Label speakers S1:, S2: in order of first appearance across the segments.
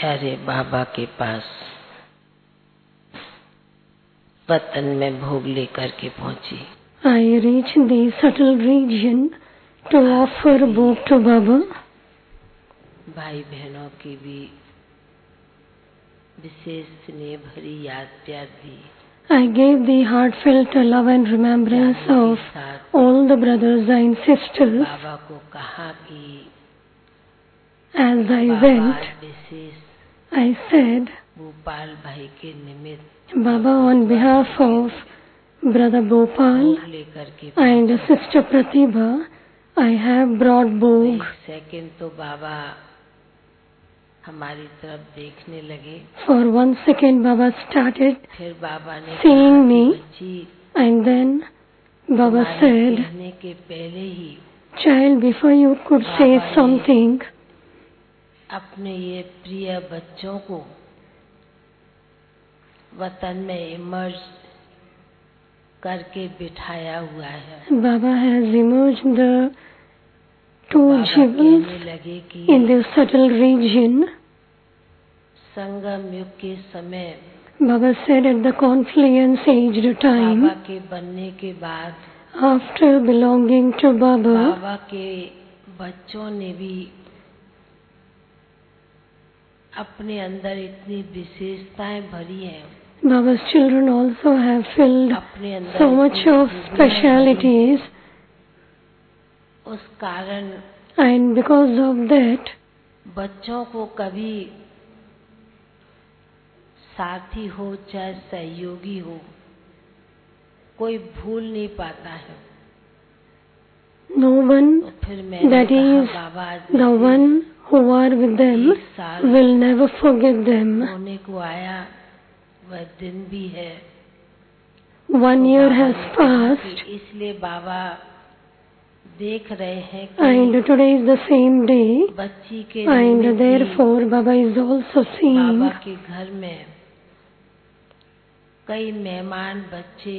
S1: प्यारे बाबा के पास वतन में भोग लेकर के पहुंची।
S2: I reached the subtle region to offer bhog to Baba.
S1: भाई बहनों की भी विशेष स्नेह भरी याद प्यार दी।
S2: I gave the heartfelt love and remembrance of all the brothers and sisters.
S1: बाबा को कहा कि
S2: as I went, I said,
S1: Bhopal भाई के निमित्त
S2: Baba, on behalf of Brother Bhopal and Sister Pratibha, I have brought bhog.
S1: एक second तो बाबा हमारी तरफ देखने लगे।
S2: For 1 second, Baba started
S1: फिर बाबा ने
S2: seeing me,
S1: बच्ची,
S2: and then Baba said,
S1: कहने के पहले ही
S2: child, before you could say something,
S1: अपने ये प्रिय बच्चों को वतन में इमर्ज करके बिठाया हुआ है।
S2: Baba has emerged the two jewels in the subtle region.
S1: संगम युग के समय
S2: Baba said at the confluence aged time,
S1: बाबा के बनने के बाद
S2: after belonging to Baba,
S1: बाबा के बच्चों ने भी अपने अंदर इतनी विशेषताएं भरी हैं।
S2: Baba's children also have filled so much of specialities,
S1: उस कारण
S2: and because of that,
S1: बच्चों को कभी साथी हो चाहे सहयोगी हो कोई भूल नहीं पाता है।
S2: no one that is the one who are with them will never forget them.
S1: होने को आया वह दिन भी है।
S2: 1 year has passed,
S1: इसलिए बाबा देख रहे हैं
S2: and
S1: कि
S2: today is the same day,
S1: बच्ची के
S2: and
S1: निमित्त भी
S2: therefore Baba is also seeing
S1: बाबा के घर में कई मेहमान बच्चे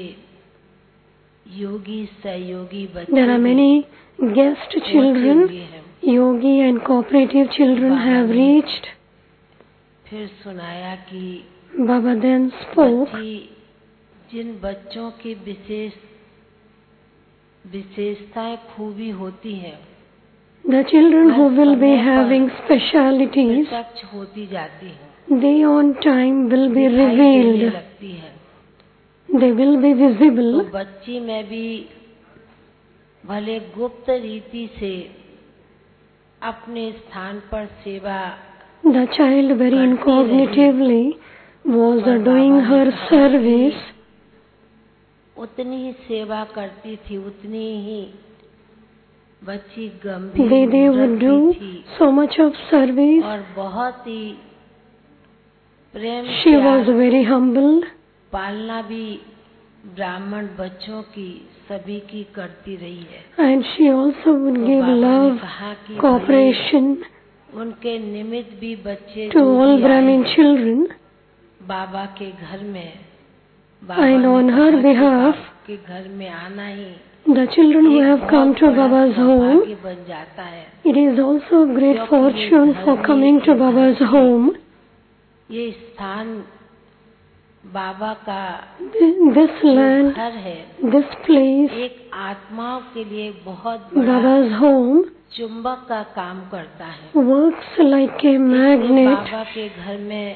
S1: योगी सहयोगी बच्चे
S2: there are many guest children, yogi and cooperative children have reached.
S1: फिर सुनाया कि
S2: Baba then spoke,
S1: बच्ची जिन बच्चों की विशेषताएं खूबी होती हैं
S2: the children who will be having specialities,
S1: प्रत्यक्ष होती जाती हैं,
S2: they on time will be
S1: दिखाई देने
S2: revealed,
S1: लगती हैं।
S2: they will be visible.
S1: तो बच्ची में भी भले गुप्त रीति से अपने स्थान पर सेवा
S2: The child very incognitively was doing her service.
S1: उतनी ही सेवा करती थी, उतनी ही बच्ची गंभीर
S2: They would do
S1: थी
S2: so much of service.
S1: और बहुत ही प्रेम
S2: She was very humble.
S1: पालना भी ब्राह्मण बच्चों की सभी की करती रही है।
S2: And she also would
S1: तो
S2: give
S1: बाबा ने
S2: love,
S1: कहा कि
S2: cooperation
S1: उनके निमित्त भी बच्चे
S2: to
S1: जो
S2: all
S1: भी
S2: Brahmin
S1: आए
S2: children,
S1: बाबा के घर में,
S2: and on her behalf,
S1: के घर में आना ही
S2: the children who have come to Baba's home,
S1: सौभाग्य बन जाता है।
S2: it is also a great fortune for coming to Baba's home.
S1: ये स्थान बाबा का
S2: This land,
S1: घर है,
S2: this place,
S1: एक आत्माओं के लिए बहुत बड़ा
S2: Baba's home,
S1: चुंबक का काम करता है।
S2: works like a magnet,
S1: बाबा के घर में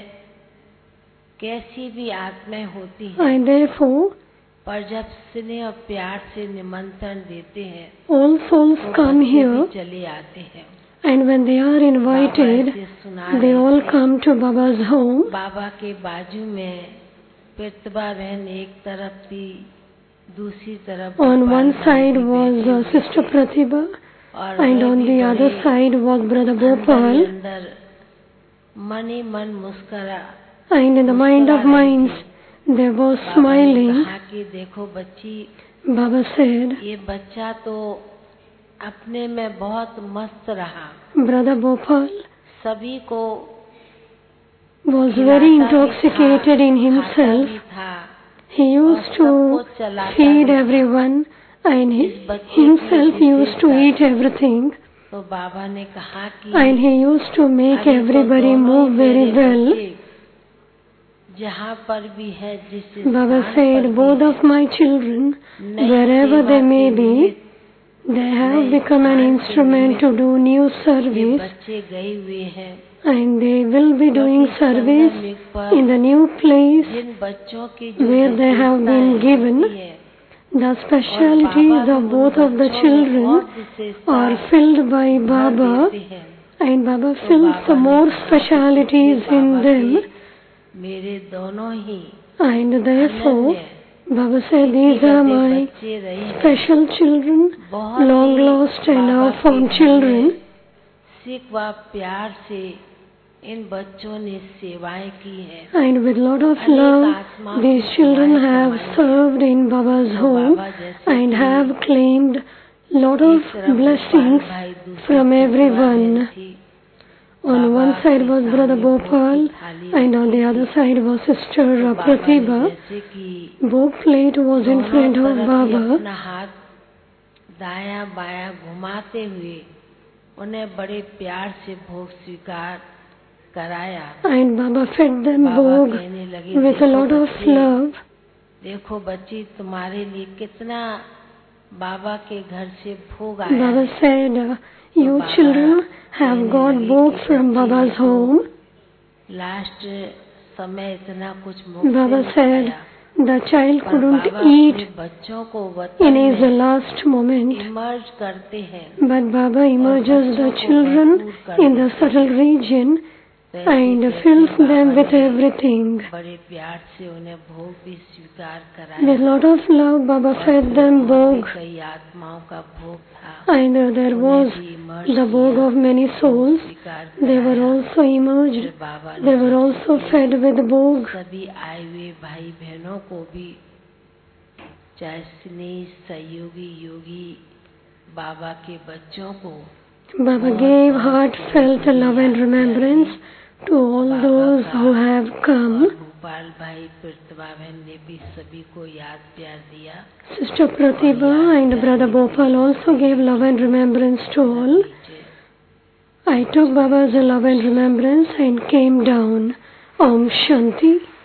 S1: कैसी भी आत्माएं होती हैं,
S2: and therefore
S1: पर जब स्नेह और प्यार से निमंत्रण देते हैं
S2: all souls
S1: तो
S2: come
S1: बच्चे
S2: here,
S1: भी चले आते हैं।
S2: and when they are invited,
S1: बाबा ऐसे सुना
S2: they
S1: रहे
S2: all
S1: थे।
S2: come to Baba's home.
S1: बाबा के बाजू में प्रतिभा बहन एक तरफ थी, दूसरी तरफ
S2: On one
S1: गोपाल
S2: side
S1: भाई
S2: was
S1: बैठे हुए
S2: Sister
S1: थे।
S2: Pratibha,
S1: और
S2: and
S1: वे
S2: on
S1: भी
S2: the
S1: बड़े
S2: other side was Brother
S1: अंदर ही
S2: Bhopal,
S1: अंदर मन ही मन मुस्कुरा
S2: and in the mind of minds they were
S1: बाबा ने
S2: smiling.
S1: कहा कि देखो बच्ची,
S2: Baba said,
S1: ये बच्चा तो अपने में बहुत मस्त रहा,
S2: Brother Bhopal
S1: सभी को
S2: was
S1: खिलाता
S2: very
S1: भी
S2: intoxicated in
S1: खाता
S2: himself.
S1: भी था
S2: He used to feed everyone, and he himself used to eat everything.
S1: तो बाबा ने कहा कि
S2: And he used to make
S1: अरे तो
S2: everybody
S1: दोनों
S2: move
S1: ही
S2: very
S1: मेरे
S2: well.
S1: बच्चे जहाँ पर भी है जिस
S2: Baba
S1: स्थान
S2: said,
S1: पर
S2: both
S1: भी
S2: of my children,
S1: नई
S2: wherever
S1: सेवा
S2: they may
S1: के
S2: be,
S1: निमित्त
S2: they have
S1: नए
S2: become an
S1: स्थान के
S2: instrument to
S1: निमित्त
S2: do new
S1: ये
S2: service,
S1: बच्चे गए हुए हैं।
S2: and they will be doing
S1: क्योंकि
S2: service
S1: स्कंदम युग पर
S2: in the new place
S1: जिन बच्चों की जो
S2: where they have been
S1: विशेषताएं
S2: given.
S1: होती है
S2: The
S1: और
S2: specialities
S1: बाबा
S2: of
S1: भी उन
S2: both of the
S1: बच्चों में
S2: children
S1: और विशेषता
S2: are filled by
S1: भर
S2: Baba,
S1: देते हैं।
S2: and Baba
S1: तो
S2: fills
S1: बाबा
S2: some
S1: ने
S2: more
S1: कहा कि
S2: specialities
S1: इसलिए
S2: in
S1: बाबा
S2: them,
S1: के मेरे दोनों ही
S2: and therefore
S1: अनन्य
S2: Baba said, these are
S1: गदे
S2: my
S1: बच्चे रहे हैं।
S2: special children,
S1: बहुत
S2: long
S1: he
S2: lost and
S1: Baba
S2: now
S1: के
S2: found
S1: घर
S2: children.
S1: में सिख व प्यार से इन बच्चों ने सेवाएं की हैं।
S2: And with lot of
S1: अनेक
S2: love,
S1: आत्माओं
S2: these
S1: की
S2: children
S1: सेवाएं
S2: have
S1: करवाई हैं।
S2: served in Baba's
S1: तो
S2: home
S1: बाबा जैसे
S2: and
S1: कि
S2: have claimed lot of
S1: एक तरफ
S2: blessings
S1: गोपाल भाई, दूसरी
S2: from
S1: कृष्णा
S2: everyone.
S1: बहन थी।
S2: On
S1: बाबा
S2: one side
S1: के
S2: was Brother
S1: सामने भोग की
S2: Gopal
S1: थाली
S2: and on
S1: रखी
S2: the
S1: थी।
S2: other side was Sister
S1: तो बाबा ने
S2: Pratibha.
S1: जैसे कि
S2: Bhog plate was in
S1: दोनों
S2: front of
S1: तरफ ही
S2: Baba,
S1: अपना हाथ दायां बायां घुमाते हुए उन्हें बड़े प्यार से भोग स्वीकार कराया।
S2: and Baba fed them
S1: Baba
S2: Bhog
S1: कहने लगे,
S2: with a
S1: देखो
S2: lot of
S1: बच्चे,
S2: love.
S1: देखो बच्ची, तुम्हारे लिए कितना बाबा के घर से भोग आया
S2: Baba
S1: है।
S2: said, you
S1: Baba
S2: children have
S1: कहने
S2: got
S1: लगे
S2: Bhog
S1: कि
S2: from
S1: बच्चे,
S2: Baba's
S1: ये तो
S2: home.
S1: लास्ट समय इतना कुछ मुख से
S2: Baba
S1: नहीं
S2: said,
S1: आया,
S2: the child
S1: पर
S2: couldn't
S1: बाबा
S2: eat
S1: अपने बच्चों को
S2: in
S1: वतन
S2: his
S1: में
S2: last moment.
S1: इमर्ज करते हैं
S2: But Baba emerges the
S1: बच्चों को
S2: children
S1: भरपूर कर
S2: in the
S1: देते
S2: subtle
S1: हैं।
S2: region
S1: तो ऐसे
S2: and
S1: कहते
S2: fills
S1: हैं,
S2: them
S1: बाबा
S2: with
S1: ने
S2: everything.
S1: बड़े प्यार से उन्हें भोग भी स्वीकार
S2: With
S1: कराया
S2: lot of love, Baba
S1: और
S2: fed
S1: फिर
S2: them
S1: और भी
S2: Bhog,
S1: कई आत्माओं का भोग था।
S2: and there was
S1: उन्हें भी इमर्ज
S2: the Bhog
S1: किया,
S2: of many
S1: भोग
S2: souls.
S1: स्वीकार
S2: They were
S1: कराया।
S2: also emerged.
S1: फिर बाबा
S2: They
S1: ने
S2: were
S1: जैसे
S2: also
S1: कि
S2: fed with Bhog.
S1: सभी आए हुए भाई बहनों को भी, चाहे स्नेही सहयोगी योगी बाबा के बच्चों को,
S2: Baba gave heartfelt love and remembrance to all those who have come.
S1: Gopal भाई, प्रतिभा बहन ने भी सभी को याद प्यार दिया।
S2: Sister Pratibha and Brother Gopal also gave love and remembrance to all. I took Baba's love and remembrance and came down. Om Shanti.